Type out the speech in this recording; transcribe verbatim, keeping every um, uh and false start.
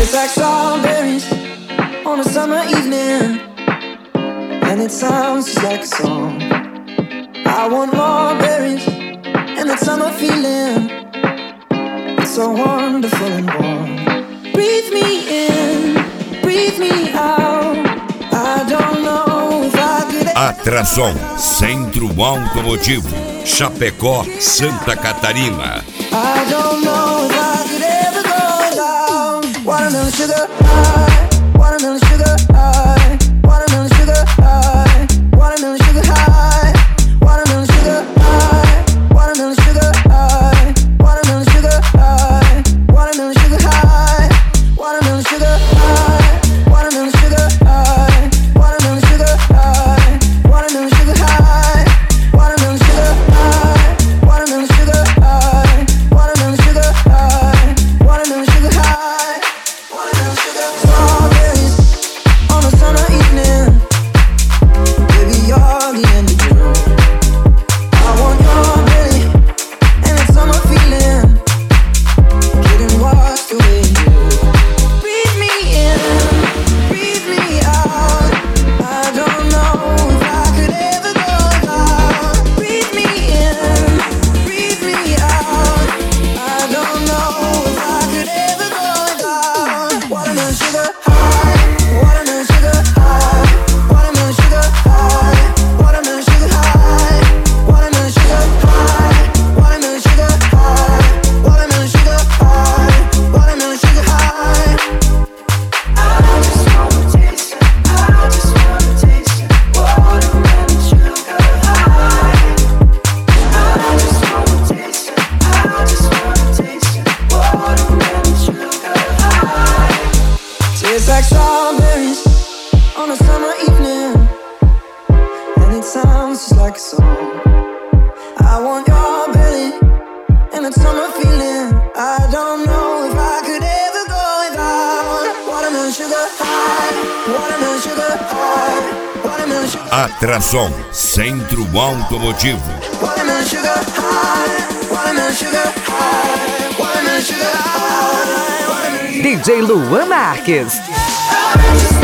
Tastes like strawberries on a summer evening, and it sounds just like a song. I want more berries and that summer feeling. It's so wonderful and warm. Breathe me in, breathe me out. I don't know if I could. Atrason, Centro Automotivo, Chapecó, Santa Catarina. I don't know if I could ever go down. Watermelon sugar high, watermelon sugar high, watermelon sugar high, watermelon sugar high, watermelon sugar high, watermelon sugar high, watermelon sugar high, watermelon sugar high, watermelon sugar high, watermelon sugar high, watermelon sugar high, watermelon sugar high, watermelon sugar high, watermelon sugar high, watermelon sugar high, watermelon sugar high, watermelon sugar. Strawberries on a summer evening, baby you're the end of June. I want your belly and that summer feeling, getting washed away in you. Breathe me in, breathe me out. I don't know if I could ever go down. Breathe me in, breathe me out. I don't know if I could ever go down. Watermelon sugar high, watermelon sugar high, watermelon sugar high, watermelon sugar high, watermelon sugar high, watermelon sugar high, watermelon sugar high, watermelon sugar high. I just wanna taste it, I just wanna taste it, watermelon sugar high. I just wanna taste it, I just wanna taste it, watermelon sugar high. Tastes like strawberries on a summer evening, and it sounds just like a song. I want your belly and that summer feeling. I don't know if I could ever go without. Watermelon sugar high, watermelon sugar high, watermelon sugar. Atrason, Centro Automotivo. Watermelon sugar high, watermelon sugar high, watermelon sugar high, watermelon. D J Luan Marques. I just